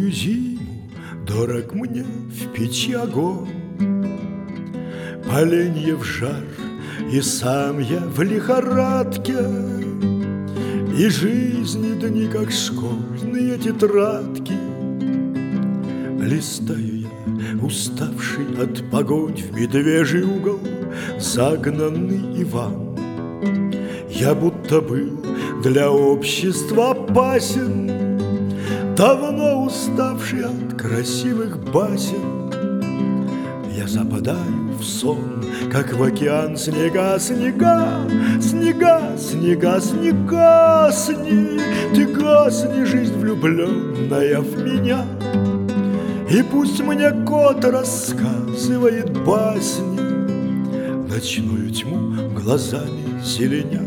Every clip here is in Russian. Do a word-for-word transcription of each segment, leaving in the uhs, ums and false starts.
такую зиму дорог мне в печи огонь. Поленьев жар, и сам я в лихорадке, и жизни дни, как школьные тетрадки. Листаю я, уставший от погонь, в медвежий угол загнанный Иван. Я будто был для общества опасен, давно уставший от красивых басен. Я западаю в сон, как в океан снега, снега, снега, снега, снега, сни, ты гасни, жизнь влюбленная в меня. И пусть мне кот рассказывает басни, ночную тьму глазами зеленя.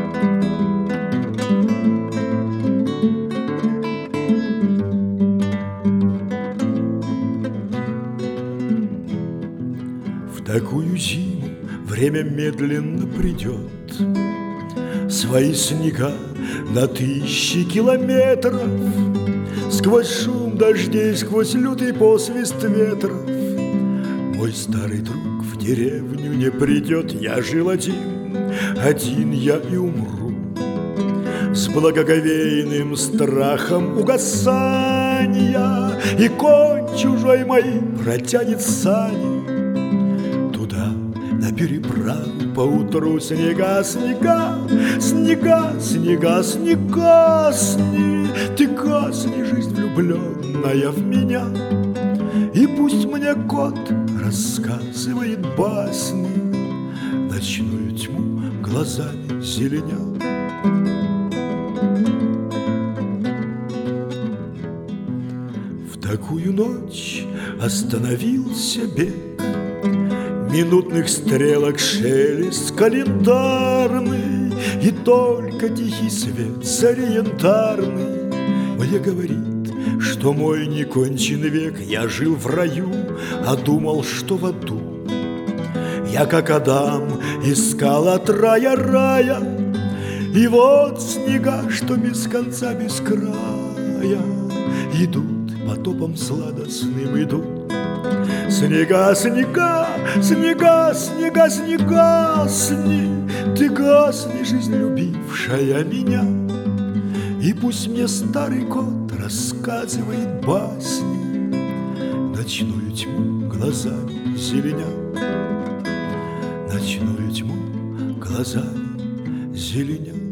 В такую зиму время медленно придет, свои снега на тысячи километров, сквозь шум дождей, сквозь лютый посвист ветров. Мой старый друг в деревню не придет. Я жил один, один я и умру, с благоговейным страхом угасания, и конь чужой мой протянет сани туда, на переправу поутру. Снега, снега, снега, снега, снега, сни, ты гасни, жизнь влюбленная в меня. И пусть мне кот рассказывает басни, ночную тьму глазами зеленя. В такую ночь остановился бег минутных стрелок, шелест календарный, и только тихий свет зари янтарный мне говорит, что мой некончен век. Я жил в раю, а думал, что в аду. Я, как Адам, искал от рая рая, и вот снега, что без конца, без края, идут потопом сладостным, идут. Снега, снега, снега, снега, снега, сни, ты гасни, жизнь любившая меня. И пусть мне старый кот рассказывает басни, ночную тьму глазами зеленя, ночную тьму глазами зеленя.